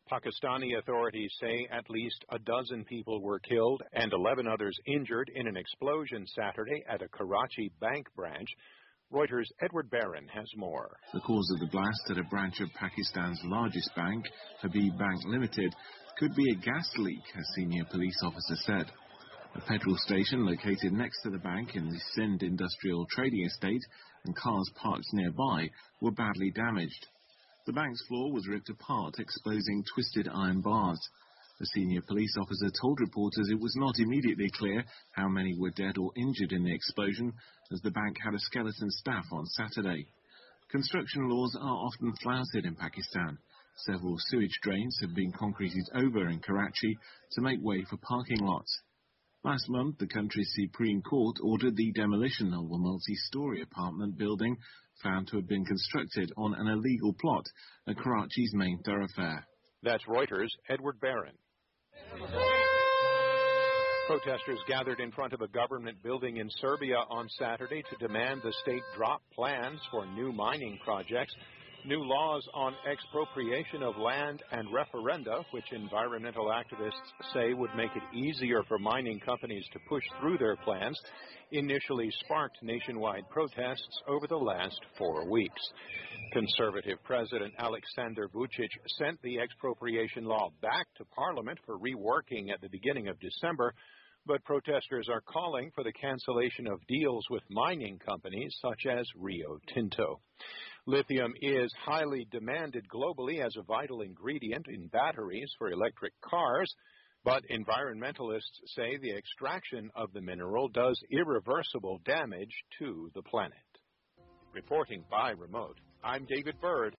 Pakistani authorities say at least a dozen people were killed and 11 others injured in an explosion Saturday at a Karachi bank branch. Reuters' Edward Barron has more. The cause of the blast at a branch of Pakistan's largest bank, Habib Bank Limited, could be a gas leak, a senior police officer said. A petrol station located next to the bank in the Sindh Industrial Trading Estate and cars parked nearby were badly damaged. The bank's floor was ripped apart, exposing twisted iron bars. The senior police officer told reporters it was not immediately clear how many were dead or injured in the explosion, as the bank had a skeleton staff on Saturday. Construction laws are often flouted in Pakistan. Several sewage drains have been concreted over in Karachi to make way for parking lots. Last month, the country's Supreme Court ordered the demolition of a multi-story apartment building found to have been constructed on an illegal plot at Karachi's main thoroughfare. That's Reuters' Edward Barron. Protesters gathered in front of a government building in Serbia on Saturday to demand the state drop plans for new mining projects. New laws on expropriation of land and referenda, which environmental activists say would make it easier for mining companies to push through their plans, initially sparked nationwide protests over the last 4 weeks. Conservative President Aleksandar Vučić sent the expropriation law back to Parliament for reworking at the beginning of December, but protesters are calling for the cancellation of deals with mining companies such as Rio Tinto. Lithium is highly demanded globally as a vital ingredient in batteries for electric cars, but environmentalists say the extraction of the mineral does irreversible damage to the planet. Reporting by remote, I'm David Bird.